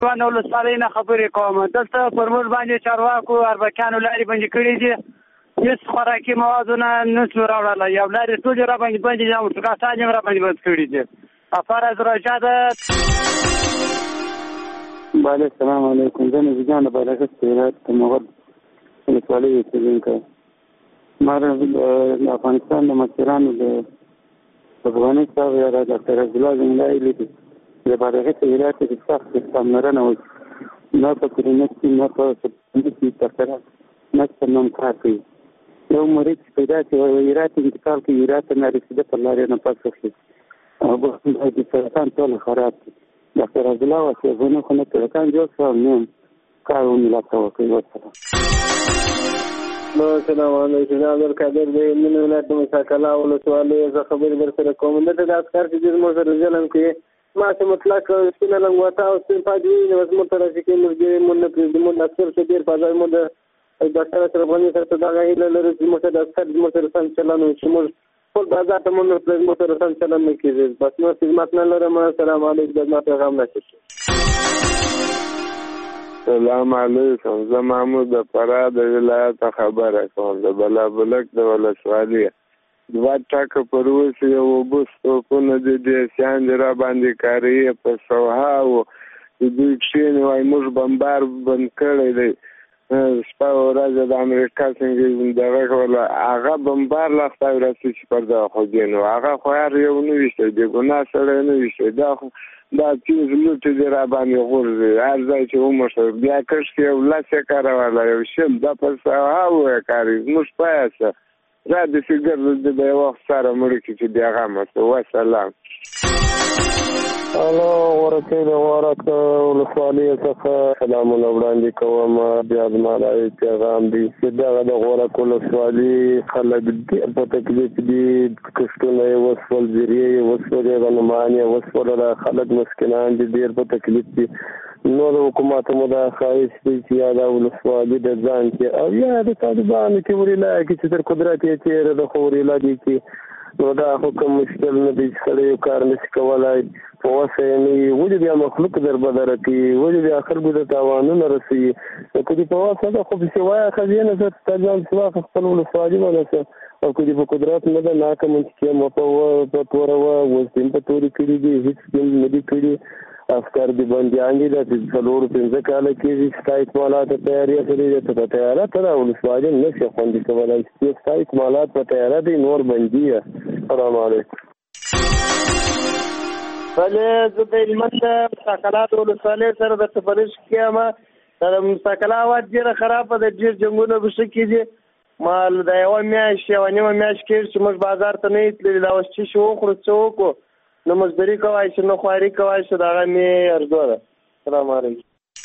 نو ولسوالۍ نه خبرې کوم. دلته پر موږ باندې چارواکو اربکیانو لارې بندې کړي دي، هېڅ خوراکي موادونه نشو راوړلی، یو لارې ټولې را باندې بندې دي او موټرګاټان یې را باندې بند کړي دي. فرض راجع ده. بله السلام علیکم. زه نبیجان د بالغت ولایت د مغل ولسوالۍ اوسېدونکی. ما د افغانستان د مشرانو د افغاني صاحب یا د ډاکټر عبدالله زنګلای لیدي د بالغت ولایت کې سخت پاملرنه وشي، نه په کلینیک کې نه په سپتمبر کې ډاکټران نه په نوم کار کوي. یو مریض چې پیدا شي هرات انتقال کوي، هرات نه رسېده پر لارې نه پس وشي او د سرطان ټول خراب دي. ډاکټر عبدالله واسیغونه خو نه سرطان جوړ شو نو کار ونیلاته وکړي. وسلام. السلام علیکم. زه عبدالقادر د هلمند ولایت د مساکلا ولسوالۍ زه خبرې در سره کوم. دلته د عسکر چې ډېر موږ سره ظلم کوي، ما چې مطلق سپینه لنګوټه او سپین پاج وي بس موږ ته راشي کوي، موږ ډېر مونږ نه پرېږدي. موږ د عسکر څخه ډېر په ځای موږ د ډاکټر اشرف غني سره دغه هیله لرو چې موږ ته د عسکر موږ سره سم چلند وشي، موږ ټول بازار ته موږ نه پرېږدي، موږ سره سم چلند نه کېږي. بس نور خدمت نه لرم. السلام علیکم. زما پیغام راشي. سلام علیکم. زه محمود د فراه د ولایت خبره کوم، د بلابلک د ولسوالۍ. دوه ټکه پر اوس یو اوبه توپونه د دیسیان دي را باندې کاریې په سوها و د دوی کښېني وایي موږ بمبار بند کړی دی. شپه ورځ د امریکا څنګه دغه کوله هغه بمبار لاخته ورسې چې پر دغه خوږې نو هغه خو هر یو نه ویشتی، د ګناه سړی نه ویشتی. دا تیز لوټې دي را باندې غورځي هر ځای چې وموښته بیا کښت یو لس یې کاروله یو شل دا په سوها ووایه کاري زموږ پایه څه را داسې ګرځېدي د یو وخت سره مړه کړي چې بیا غمه څه. وسلام. غورکۍ د غورک ولسوالۍ څخه سلامونه وړاندې کوم. بیا زما دا پیغام دی چې دغه د غورک ولسوالۍ خلک ډېر په تکلیف دي، کښتونه یې وسول، زیرې یې وسولې، غنمان یې وسوله، خلک مسکینان دي، ډېر په تکلیف دي. نو د حکومت مو دا خواهش دی چې یا دا ولسوالي د ځان کې او یا د طالبانو کې وریلا کې چې تر قدرت یې تېره د خو وریلا دي کې نو دا حکم مشکل نه دی چې سړی یو کار نشي کولی په وسه یې نه وي. ولې بیا مخلوق دربدره کوي؟ ولې بیا خلکو ته تاوانونه رسوي؟ نو که دې په وسه ده خو پسې وایه ښځې نه څه ستا ځان چې واخه خپل ولسوالي ونیسه او که دې په قدرت نه ده ناکه منطقې مه په توره وه وسیم په تورې کړي دي هېڅ سیم نه دي کړي. عسکر دي بندیان دي دا چې 4-5 کاله کېږي ستا اکمالات ته تیاري کړې ده. ته په تیاره ته دا ولسوالي نه شي خوندي کولی چې ستا اکمالات په تیاره دي نور بندي یې. السلام علیکم. بلې زه د هلمند د مساکلا د ولسوالۍ سره د تفریش کېیم. د مساکلا هوا ډېره خرابه ده، ډېر جنګونه پکې کېږي. ما د یوه میاشت یوه نیمه میاشت کېږي چې موږ بازار ته نه یو تللي، دا اوس چې شي وخورو څه وکړو نه مزدوري کوای شو نه خواري کوای شو. دغه مې ارزو ده. السلام علیکم.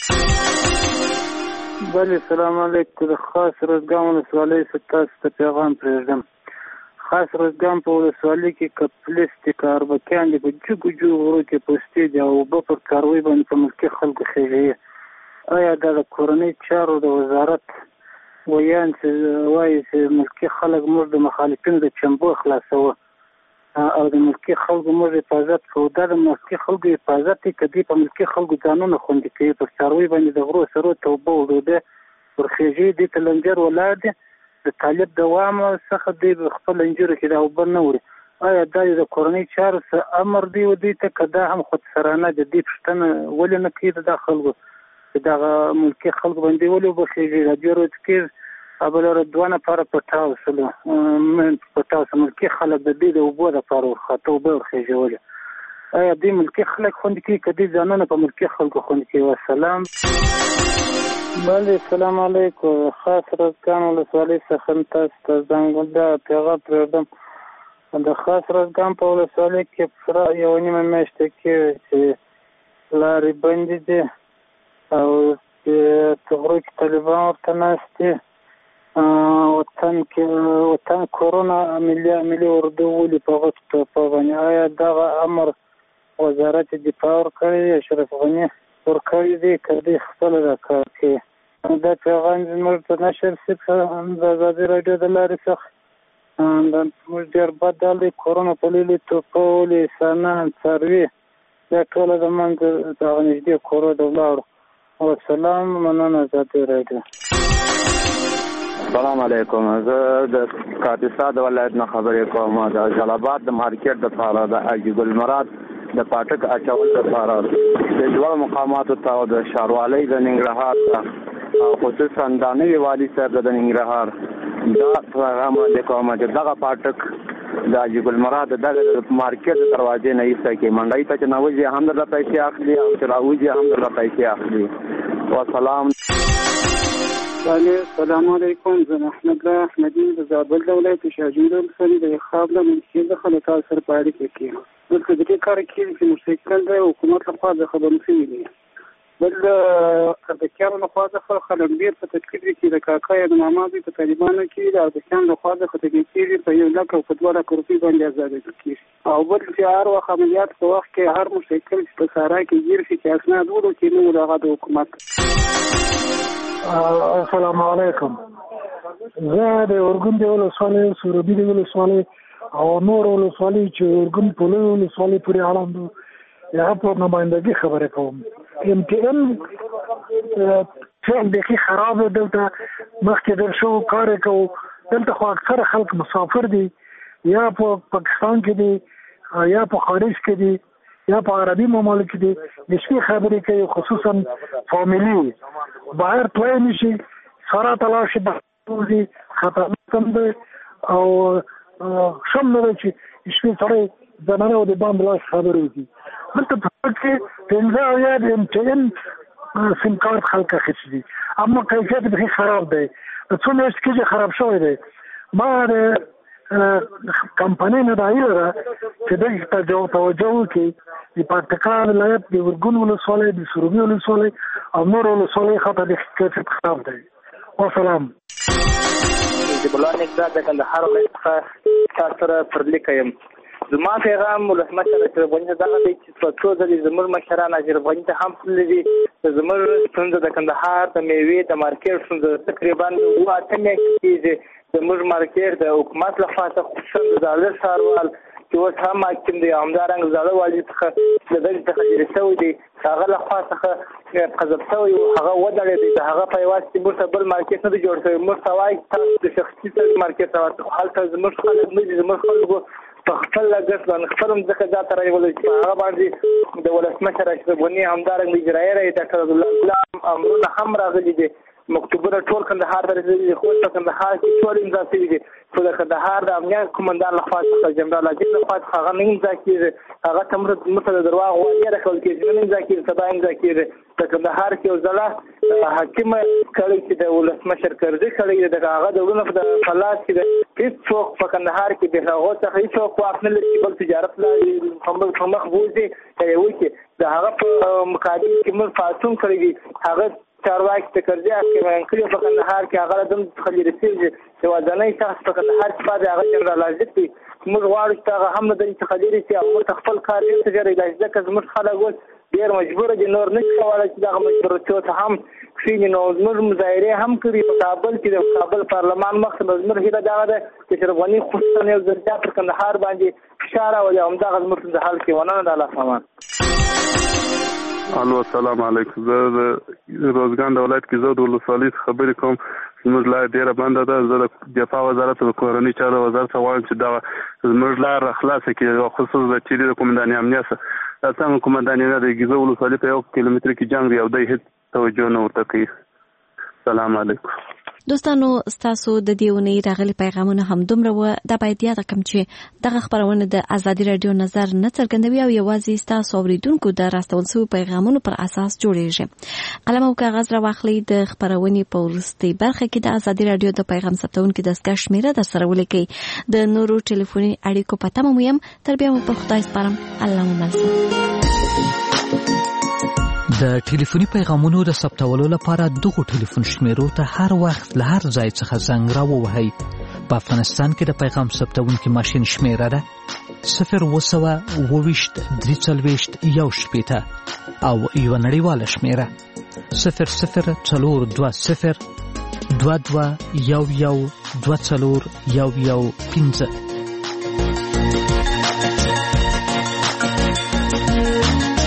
بله السلام علیکم. د خاص روزګان ولسوالۍ څخه تاسو ته پیغام پرېږدم. خاص روزګان په ولسوالۍ کې که پولیس دي که اربکیان دي په جګو جګو غرو کې پوستې دي او اوبه پر کاروي باندې په ملکي خلکو خېژوي. آیا دا د کورنۍ چارو د وزارت ویان چې وایي چې ملکي خلک موږ د مخالفینو د چمبو خلاصوه او د ملکي خلکو موږ حفاظت کوو، دا د ملکي خلکو حفاظت دی که دوی په ملکي خلکو ځانونه خوندي کوي؟ پر څاروي باندې د غرو سرو ته اوبه وډوده ورخېژي، دوی ته لنجر ولاړ دي د طالب دوام څخه دوی خپل انجورو کې دا اوبه نه وړي. آیا دا د کورنۍ چارو څه امر دی و دوی ته که دا هم خودسرانه د دې پوښتنه ولې نه کوي د دا خلکو چې دغه ملکي خلکو باندې ولې اوبه خېژي؟ دا دوی ورځ کې بله دوه نفره پټاو شولو پټاو شو ملکي خلک د دوی د اوبو دپاره ورخواته اوبه ورخېژولې. آیا دوی ملکي خلک خوندي کوي که دوی ځانونه په ملکي خلکو خوندي کوي؟ وسلام. بله السلام علیکم. خاص روزګان ولسوالۍ څخه تاسو ته دا پیغام پرېږدم. د خاص روزګان په ولسوالۍ کې پوره یوه نیمه میاشته کېږي چې لارې بندې دي او په غرو کې طالبان ورته ناست دي. وطن کرونا ملي اردو ولي په غټ ټوپه باندې. آیا دغه امر وزارت دفاع ورکړی دی اشرف غني ورکړی دی که دوی خپله دا کار کوي؟ دا پیغام زموږ په نشر شي د ازادي راډیو د لارې څخه زموږ ډېر بد حال دی. کرونا په لیلې ټوپه ولي انسانان څاروي دا ټوله د منځ دغه نږدې کورو ته ولاړو. والسلام، مننه. ذاتي راډیو. السلام علیکم. زه د کاپیسا د ولایت نه خبرې کوم. د جلال آباد د مارکیټ دپاره د حاجي ګل مراد د پاټک اچول دپاره د دواړو مقاماتو ته او د ښاروالۍ د ننګرهار ته او خصوصا د نوي والي صاحب د ننګرهار دا پیغام وړاندې کوم چې دغه پاټک د حاجي ګل مراد دغه مارکیټ د دروازې نه ایسته کې منډۍ ته چې نوځي هم درته پیسې اخلي او چې راوځي هم درته پیسې اخلي. والسلام. السلام علیکم. زه محمد الله احمدي د زابل د ولایت شاجوی ولسوالۍ د خاب له منشي څخه له تاسو سره په اړیکه کې یم. دلته د دې کار کېږي چې موټرسایکل د حکومت لخوا د خبرو شوي دي. بل اربکیانو لخوا څخه خلک ډېر په تکلیف کې د کاکا یا د ماما دوی په طالبانو کې د اربکیانو لخوا څخه تکلیف کېږي په 1 لک او په 2 لک روپۍ باندې ازادېدل کېږي. او بل چې هر وخت عملیات په وخت کې هر موټرسایکل چې په صحرا کې ګیر شي چې اسناد وړو کې نه وړو هغه د حکومت. السلام علیکم. زه د اورګون د ولسوالۍ سروبي د ولسوالۍ او نور ولسوالۍ چې اورګون په لوی ولسوالۍ پورې اړوند دي هغه په نمایندګي خبرې کوم. MTN فعل بیخي خراب دی. دلته مخکې در شو کار یې کوو. دلته خو اکثره خلک مسافر دي یا په پاکستان کې دي یا په خارج کې دي یا په عربي ممالک دي. د شپې خبرې کوي خصوصا فامیلي بهر تلای نشي سره تلاړ شي بهر خطرناک هم دی او شم نه دی چې شپې سړی زنانه او د باندې لاس خبرې وکړي. دلته په کې 15 یا د MTN سیم کارت خلک اخیستي دي اما کیفیت بیخي خراب دی. څو میاشتې کې خراب شوی دی. ما د کمپنۍ نه دا هیله ده چې دې ته توجه وکړي. د پکتیکا ولایت د اورګون ولسوالۍ د سروبي ولسوالۍ او نور ولسوالۍ خاطر د کیفیت خراب دی. والسلام. د بلان اقدار د کندهار ولایت څخه تاسو سره پر لیکه یم. زما پیغام ولسمشر اشرف غني ته دغه دی چې په څو ځلې زموږ مشران اشرف غني ته هم تللي دي. زموږ ستونزه د کندهار د میوې د مارکیټ ستونزه تقریبا 8 میاشتې کېږي. زموږ مارکیټ د حکومت لخوا خصوصا د زاړه ښاروال چې اوس هم حاکم دی همدارنګه زاړه والي څخه د دغې څخه لرې شوی دی هغه لخوا څخه قذف شوی هغه ودرېدی. د هغه په یوازې چې موږ ته بل مارکیټ نه دی جوړ شوی. موږ ته وایي تاسو د شخصي مارکیټ راوړئ. هلته زموږ خلک نه دي. زموږ خلکو په خپل لګښت باندې خپل ځمکه ځان ته رانیولې چې هغه باندې د ولسمشر اشرف غني همدارنګه اجرایي رئیس ډاکټر عبدالله امرونه هم راغلي دي. مکتوبونه ټول کندهار ته رسېدلي دي. خو په کندهار کې ټول امضا شوي دي. خو د کندهار د امنیت قومندان لخوا څخه جنرال عجیب لخوا څخه هغه نه امضا کېږي. هغه ته موږ ته د درواغ وعدې راکول کېږي. نن امضا کېږي سبا امضا کېږي. د کندهار کې یو ځله حاکمه کړی چې د ولسمشر کرزي کړی دی د هغه د ورونو په خلاص کې د هېڅوک په کندهار کې د هغو څخه هېڅوک واک نه لري چې بل تجارت په مخ بوځي که یې وکړي. د هغه په مقابل کې موږ پاڅون کړی دی. هغه چارواکي د کرزي حاکمان کړي په کندهار کې هغه له دم څخه لرې شوي چې یوازینی شخص په کندهار کې پاتې هغه جنرال عزیز دی. موږ غواړو چې هغه هم له دې څخه لرې شي او موږ خپل کار ډېر څه ژر علاج ځکه زموږ خلک اوس ډېر مجبوره دي. نور نه شي کولی چې دغه مجبورتیو ته هم کښېني. نو زموږ مظاهرې هم کړي په کابل کې د کابل پارلمان مخې ته. زموږ هیله دغه ده چې اشرف غني خصوصا یو ځل بیا پر کندهار باندې فشار راولي او همدغه زموږ د حل کې ونه د الله سامان. الو السلام علیکم. زه د روزګان د ولایت کې زه د ولسوالۍ خبرې کوم. زموږ لاره ډېره بنده ده. زه د دفاع وزارت او د کورنۍ چارو وزارت ته غواړم چې دغه زموږ لاره خلاصه کړي خصوصا د چیرې د قومندانې امنیت څنګه قومندانې نه د ګیزو ولسوالۍ په 1 کیلومتر کې جنګ دی او دی هېڅ توجه نه ورته کوي. السلام علیکم. دوستانو ستاسو د دې اونۍ راغلي پیغامونه هم دومره و. دا باید یاد کړم چې دغه خبرونه د ازادي رادیو نظر نه څرګندوي او یوازې ستاسو اوریدونکو د راستول شویو پیغامونو پر اساس جوړیږي. قلم او کاغذ راواخلئ. د خبرونې په وروستۍ برخه کې د ازادي رادیو د پیغام ثبتونکو دستګاه شمیره در سره ولیکئ. د نورو ټلیفوني اړیکو په تمه مو یم. تر بیا مو په خدای سپارم. الله مو مل. د ټلیفوني پیغامونو د ثبتولو لپاره دغه ټلیفون شمیرو ته هر وخت له هر ځای څخه زنګ راووهئ. په افغانستان کې د پیغام ثبتونکي ماشین شمیره ده 020 340 1 او یو نړیواله شمیره 00 22 11 24 11 15.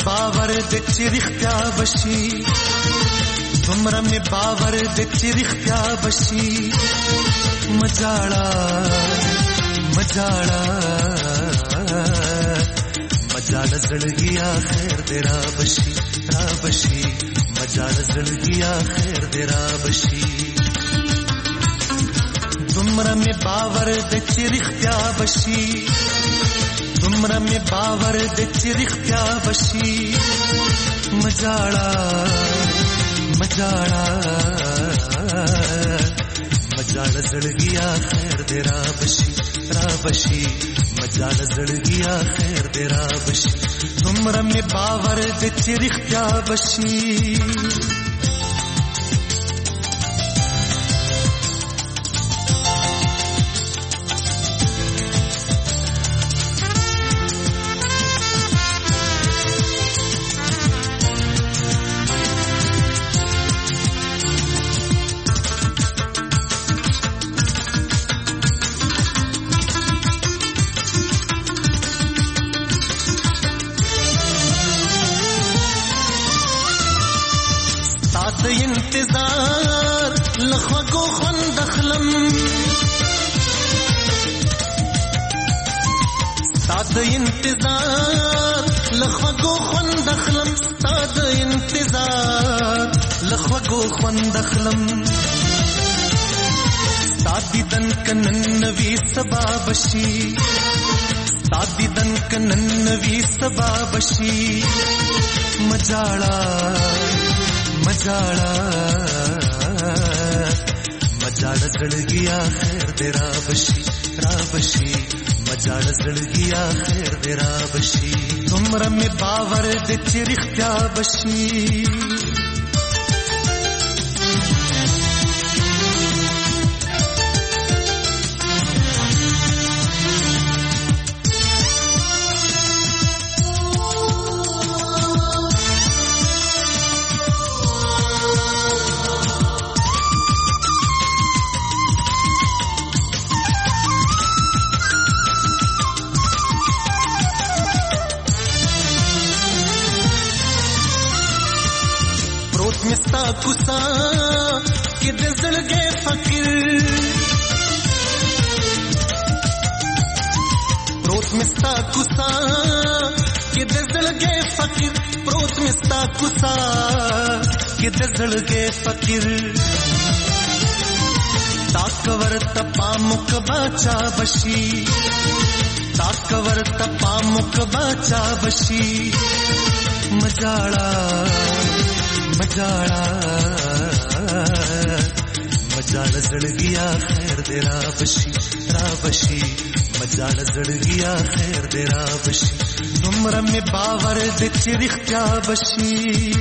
باور د چریختیا بشي دومره می باور د چریختیا بشي مجاړه مجاړه مجاړه زړګیا خیر دې را بشي را بشي مجاړه زړګیا خیر دې را بشي دومره می باور د چریختیا بشي دومره می باور د چریختیا بشي مجاړه مجاړه مجاړه زړګیا خیر دې را بشي را بشي مجاړه زړګیا خیر دې را بشي دومره می باور د چریختیا بشي انتظار لخوگو خوند اخلم ستاد انتظار لخوگو خوند اخلم ستاد انتظار لخوگو خوند اخلم ستاد دیدن کنن نوی سبا بشي ستاد دیدن کنن نوی سبا بشي مجاړه مجاړه مجاړه زړګیا خیر دې را بشي را بشي مجاړه زړګیا خیر دې را بشي دومره می باور دې چریختیا بشي مستا کوسا کې د زړګي فقیر پروت مستا کوسا کې د زړګي فقیر پروت مستا کوسا کې د زړګي فقیر تاکور تپا مک باچا بشي تاکور تپا مک باچا بشي مجاړه مجاړه مجاړه زړګیا خیر دې را بشي را بشي مجاړه زړګیا خیر دې را بشي دومره می باور دې چریختیا بشي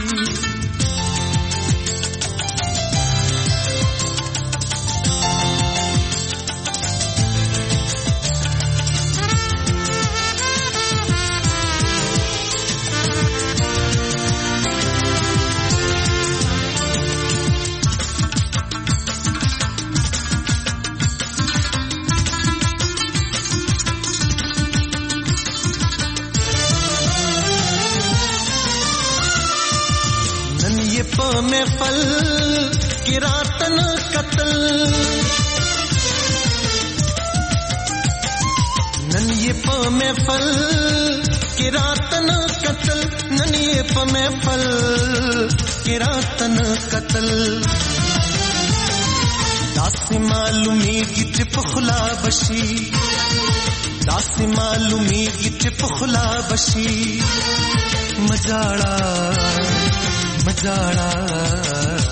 محفل کی راتن قتل نن یہ پا محفل کی راتن قتل نن یہ پا محفل کی راتن قتل داسی معلومی کی چپ خلا بشی داسی معلومی کی چپ خلا بشی مجاړه مجاړه